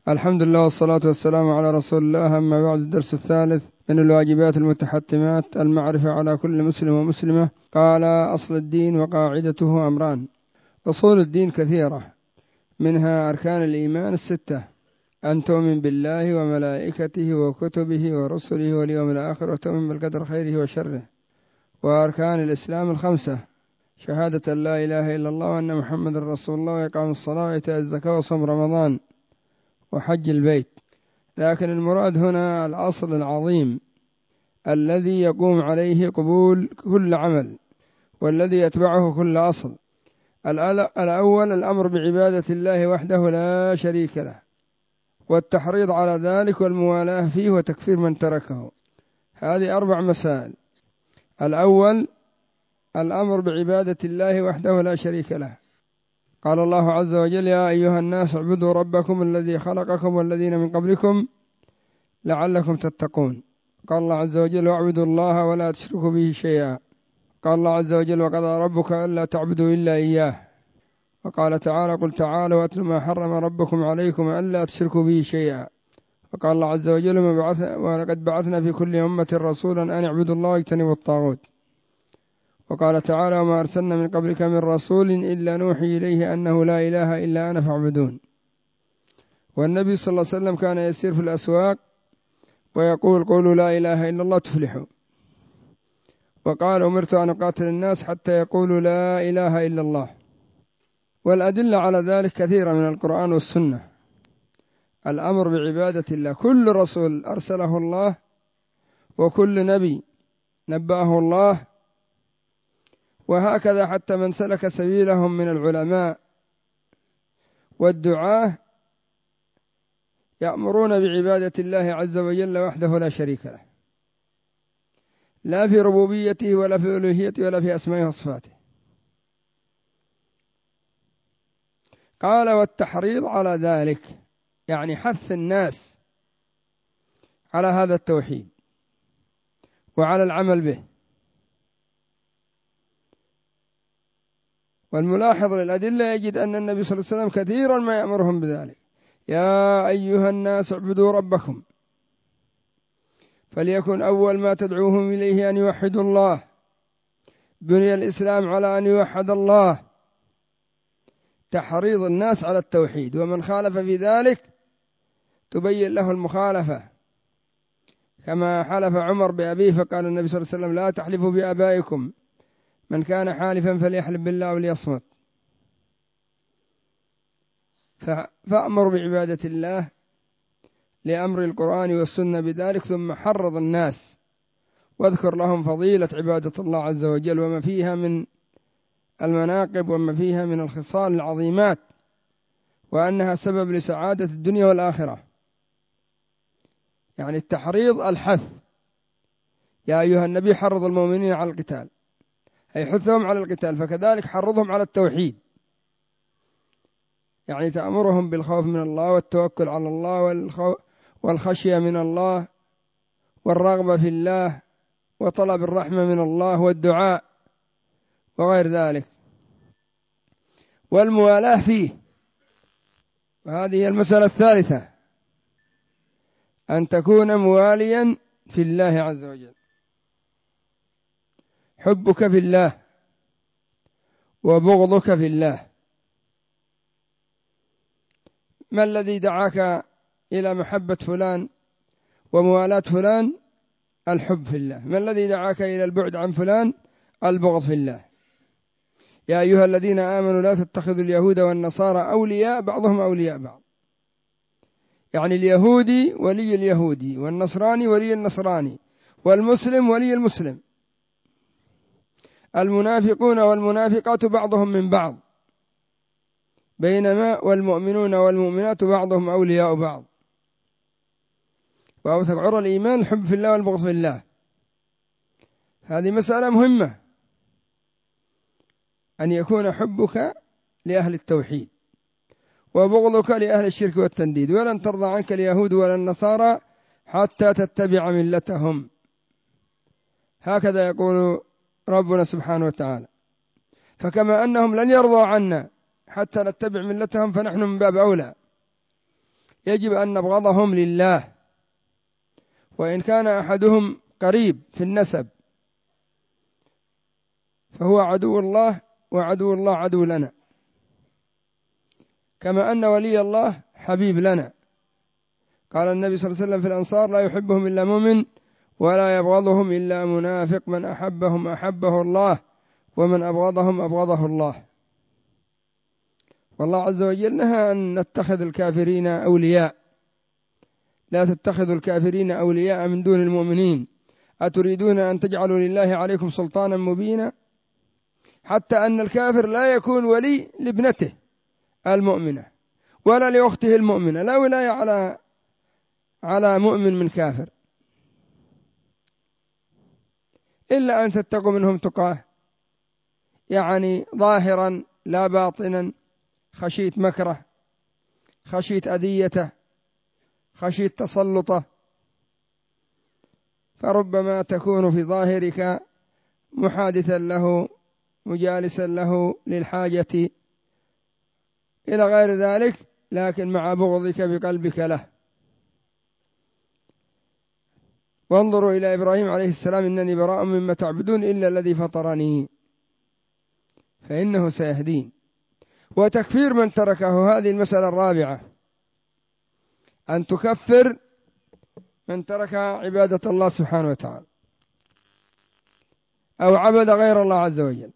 الحمد لله والصلاة والسلام على رسول الله. أما بعد، الدرس الثالث من الواجبات المتحتمات المعرفة على كل مسلم ومسلمة. قال: أصل الدين وقاعدته أمران. أصول الدين كثيرة، منها أركان الإيمان الستة: أن تؤمن بالله وملائكته وكتبه ورسله واليوم الآخر، وتؤمن بالقدر خيره وشره. وأركان الإسلام الخمسة: شهادة أن لا إله إلا الله وأن محمد رسول الله، وإقام الصلاة وإيتاء الزكاة وصوم رمضان وحج البيت. لكن المراد هنا الأصل العظيم الذي يقوم عليه قبول كل عمل، والذي يتبعه كل أصل. الأول: الأمر بعبادة الله وحده لا شريك له، والتحريض على ذلك والموالاة فيه وتكفير من تركه. هذه 4 مسائل. الأول: الأمر بعبادة الله وحده لا شريك له. قال الله عز وجل: يا أيها الناس اعبدوا ربكم الذي خلقكم والذين من قبلكم لعلكم تتقون. قال الله عز وجل: واعبدوا الله ولا تشركوا به شيئا. قال الله عز وجل: وقضى ربك ألا تعبدوا إلا إياه. وقال تعالى: قل تعالوا واتل ما حرم ربكم عليكم ألا تشركوا به شيئا. وقال الله عز وجل: ولقد بعثنا في كل أمة رسولا أن اعبدوا الله واجتنبوا الطاغوت. وقال تعالى: وما أرسلنا من قبلك من رسول إلا نوحي إليه أنه لا إله إلا أنا فاعبدون. والنبي صلى الله عليه وسلم كان يسير في الأسواق ويقول: قولوا لا إله إلا الله تفلحوا. وقال: أمرت أن أقاتل الناس حتى يقولوا لا إله إلا الله. والأدلة على ذلك كثيرة من القرآن والسنة. الأمر بعبادة الله، كل رسول أرسله الله وكل نبي نبأه الله، وهكذا حتى من سلك سبيلهم من العلماء والدعاة يأمرون بعبادة الله عز وجل وحده لا شريك له، لا في ربوبيته ولا في ألوهيته ولا في أسمائه وصفاته. قال: والتحريض على ذلك، يعني حث الناس على هذا التوحيد وعلى العمل به. والملاحظ للأدلة يجد أن النبي صلى الله عليه وسلم كثيرا ما يأمرهم بذلك: يا أيها الناس اعبدوا ربكم. فليكن أول ما تدعوهم إليه أن يوحدوا الله. بني الإسلام على أن يوحد الله، تحريض الناس على التوحيد، ومن خالف في ذلك تبين له المخالفة، كما حلف عمر بأبيه فقال النبي صلى الله عليه وسلم: لا تحلفوا بآبائكم، من كان حالفا فليحلف بالله وليصمت. فأمر بعبادة الله لأمر القرآن والسنة بذلك، ثم حرض الناس واذكر لهم فضيلة عبادة الله عز وجل وما فيها من المناقب وما فيها من الخصال العظيمات، وأنها سبب لسعادة الدنيا والآخرة. يعني التحريض الحث. يا أيها النبي حرض المؤمنين على القتال، أي حثهم على القتال، فكذلك حرضهم على التوحيد، يعني تأمرهم بالخوف من الله والتوكل على الله والخشية من الله والرغبة في الله وطلب الرحمة من الله والدعاء وغير ذلك، والموالاة فيه. وهذه هي المسألة الثالثة: أن تكون مواليا في الله عز وجل، حبك في الله وبغضك في الله. ما الذي دعاك إلى محبة فلان وموالاة فلان؟ الحب في الله. ما الذي دعاك إلى البعد عن فلان؟ البغض في الله. يا أيها الذين آمنوا لا تتخذوا اليهود والنصارى أولياء بعضهم أولياء بعض، يعني اليهودي ولي اليهودي، والنصراني ولي النصراني، والمسلم ولي المسلم. المنافقون والمنافقات بعضهم من بعض، بينما والمؤمنون والمؤمنات بعضهم أولياء بعض. وأوثق عرى الإيمان الحب في الله والبغض في الله. هذه مسألة مهمة، أن يكون حبك لأهل التوحيد وبغضك لأهل الشرك والتنديد. ولن ترضى عنك اليهود ولا النصارى حتى تتبع ملتهم، هكذا يقول ربنا سبحانه وتعالى. فكما أنهم لن يرضوا عنا حتى نتبع ملتهم، فنحن من باب أولى. يجب أن نبغضهم لله، وإن كان أحدهم قريب في النسب فهو عدو الله، وعدو الله عدو لنا، كما أن ولي الله حبيب لنا. قال النبي صلى الله عليه وسلم في الأنصار: لا يحبهم إلا مؤمن ولا يبغضهم إلا منافق، من أحبهم أحبه الله ومن أبغضهم أبغضه الله. والله عز وجل نهى أن نتخذ الكافرين أولياء: لا تتخذوا الكافرين أولياء من دون المؤمنين، أتريدون أن تجعلوا لله عليكم سلطانا مبينا. حتى أن الكافر لا يكون ولي لابنته المؤمنة ولا لأخته المؤمنة، لا ولاية على مؤمن من كافر، إلا أن تتقوا منهم تقاه، يعني ظاهرا لا باطنا، خشيت مكره، خشيت أذيته، خشيت تسلطه، فربما تكون في ظاهرك محادثا له، مجالسا له للحاجة إلى غير ذلك، لكن مع بغضك بقلبك له. وانظروا إلى إبراهيم عليه السلام: إنني براء مما تعبدون إلا الذي فطرني فإنه سيهدين. وتكفير من تركه، هذه المسألة الرابعة، أن تكفر من ترك عبادة الله سبحانه وتعالى أو عبد غير الله عز وجل.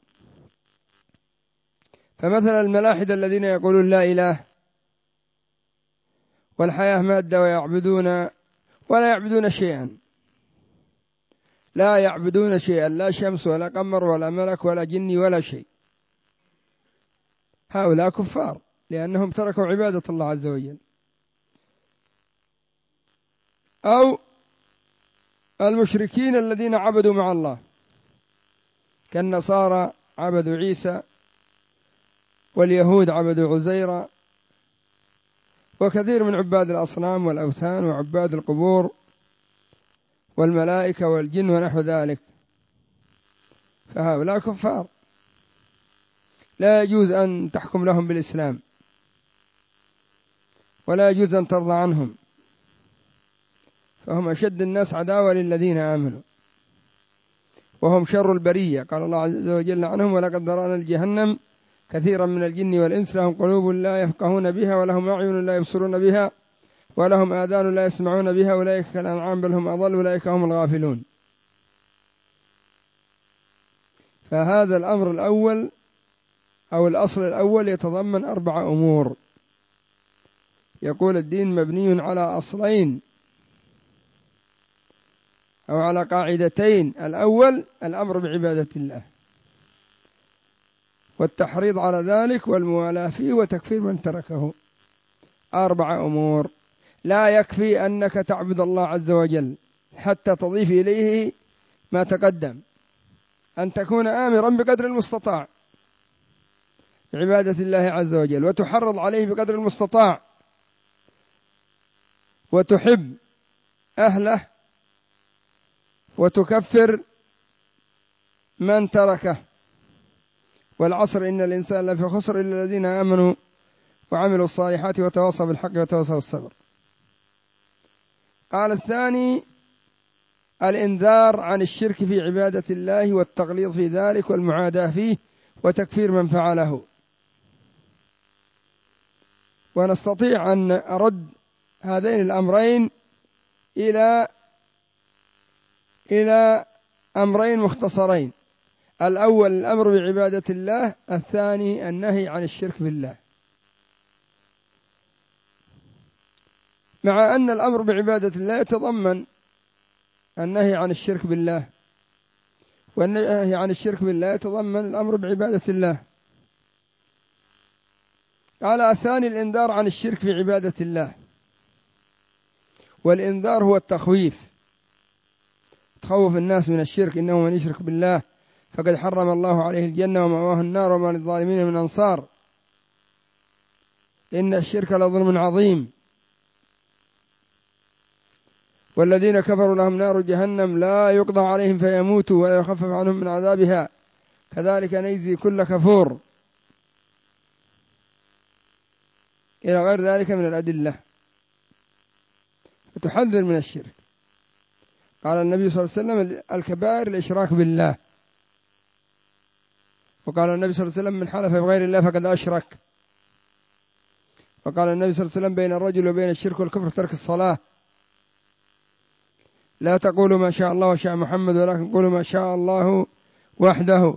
فمثلا الملاحدة الذين يقولون لا إله والحياة مادة ولا يعبدون شيئا، لا يعبدون شيئا، لا شمس ولا قمر ولا ملك ولا جني ولا شيء، هؤلاء كفار لأنهم تركوا عبادة الله عز وجل. أو المشركين الذين عبدوا مع الله كالنصارى عبدوا عيسى، واليهود عبدوا عزيرا، وكثير من عباد الأصنام والأوثان وعباد القبور والملائكة والجن ونحو ذلك، فهؤلاء كفار لا يجوز أن تحكم لهم بالإسلام، ولا يجوز أن ترضى عنهم، فهم أشد الناس عداوة للذين آمنوا، وهم شر البرية. قال الله عز وجل عنهم: ولقد ذرأنا لجهنم كثيرا من الجن والإنس لهم قلوب لا يفقهون بها ولهم أعين لا يبصرون بها ولهم آذان لا يسمعون بها أولئك كالأنعام بل هم أضل أولئك هم الغافلون. فهذا الأمر الأول أو الأصل الأول يتضمن 4 أمور. يقول الدين مبني على أصلين أو على قاعدتين: الأول الأمر بعبادة الله والتحريض على ذلك والموالاة فيه وتكفير من تركه. 4 أمور. لا يكفي أنك تعبد الله عز وجل حتى تضيف إليه ما تقدم، أن تكون آمرا بقدر المستطاع بعبادة الله عز وجل، وتحرض عليه بقدر المستطاع، وتحب أهله، وتكفر من تركه. والعصر إن الإنسان لفي خسر إلا الذين آمنوا وعملوا الصالحات وتواصوا بالحق وتواصوا بالصبر. قال الثاني: الإنذار عن الشرك في عبادة الله والتغليظ في ذلك والمعاداة فيه وتكفير من فعله. ونستطيع أن أرد هذين الأمرين إلى أمرين مختصرين: الأول الأمر بعبادة الله، الثاني النهي عن الشرك بالله. مع أن الأمر بعبادة الله يتضمن النهي عن الشرك بالله، والنهي عن الشرك بالله يتضمن الأمر بعبادة الله. قال الثاني الإنذار عن الشرك في عبادة الله، والإنذار هو التخويف، تخوف الناس من الشرك: إنه من يشرك بالله فقد حرم الله عليه الجنة ومأواه النار وما للظالمين من أنصار، إن الشرك لظلم عظيم، والذين كفروا لهم نار جهنم لا يقضى عليهم فيموتوا ولا يخفف عنهم من عذابها كذلك نجزي كل كفور، إلى غير ذلك من الأدلة. وتحذر من الشرك. قال النبي صلى الله عليه وسلم الكبائر الإشراك بالله، وقال النبي صلى الله عليه وسلم من حلف بغير الله فقد أشرك، وقال النبي صلى الله عليه وسلم بين الرجل وبين الشرك والكفر ترك الصلاة، لا تقولوا ما شاء الله وشاء محمد ولكن قولوا ما شاء الله وحده،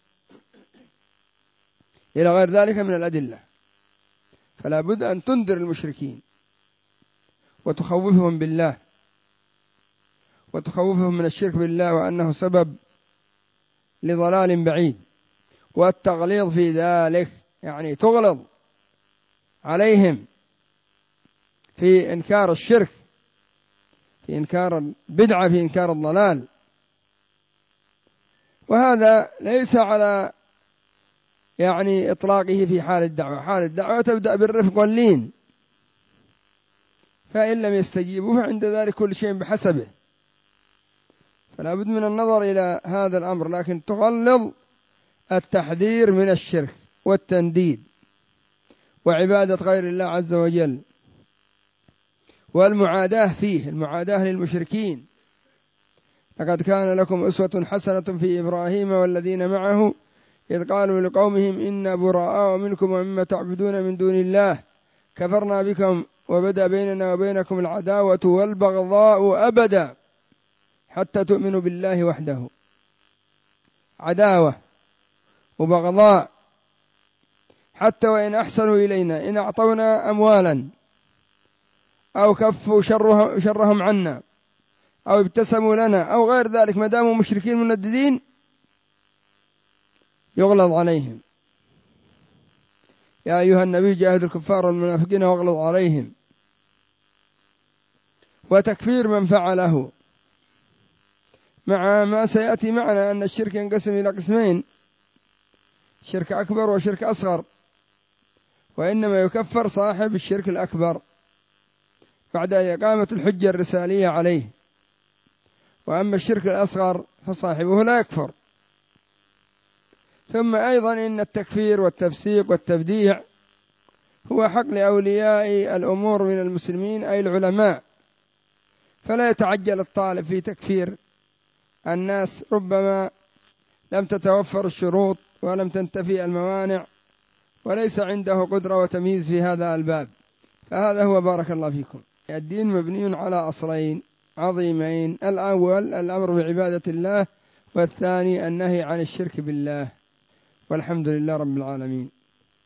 إلى غير ذلك من الأدلة. فلا بد أن تنذر المشركين وتخوفهم بالله وتخوفهم من الشرك بالله وأنه سبب لضلال بعيد، والتغليظ في ذلك يعني تغلظ عليهم في إنكار الشرك، في إنكار البدعة، في إنكار الضلال. وهذا ليس على يعني إطلاقه في حال الدعوة. حال الدعوة تبدأ بالرفق واللين، فإن لم يستجيبوا فعند ذلك كل شيء بحسبه. فلا بد من النظر إلى هذا الأمر، لكن تغلظ التحذير من الشرك والتنديد وعبادة غير الله عز وجل والمعاداة فيه، المعاداة للمشركين. لقد كان لكم أسوة حسنة في إبراهيم والذين معه إذ قالوا لقومهم إنا براء منكم ومما تعبدون من دون الله كفرنا بكم وبدأ بيننا وبينكم العداوة والبغضاء أبدا حتى تؤمنوا بالله وحده. عداوة وبغضاء، حتى وإن أحسنوا إلينا، إن أعطونا أموالا أو كفوا شرهم عنا أو ابتسموا لنا أو غير ذلك، ما داموا مشركين منددين يغلظ عليهم. يا أيها النبي جاهد الكفار والمنافقين واغلظ عليهم. وتكفير من فعله، مع ما سيأتي معنا أن الشرك ينقسم إلى قسمين: شرك أكبر وشرك أصغر، وإنما يكفر صاحب الشرك الأكبر بعد إقامة الحجة الرسالية عليه، وأما الشرك الأصغر فصاحبه لا يكفر. ثم أيضا إن التكفير والتفسيق والتبديع هو حق لأولياء الأمور من المسلمين أي العلماء، فلا يتعجل الطالب في تكفير الناس، ربما لم تتوفر الشروط ولم تنتفي الموانع وليس عنده قدرة وتمييز في هذا الباب. فهذا هو بارك الله فيكم. الدين مبني على أصلين عظيمين: الأول الأمر بعبادة الله، والثاني النهي عن الشرك بالله. والحمد لله رب العالمين.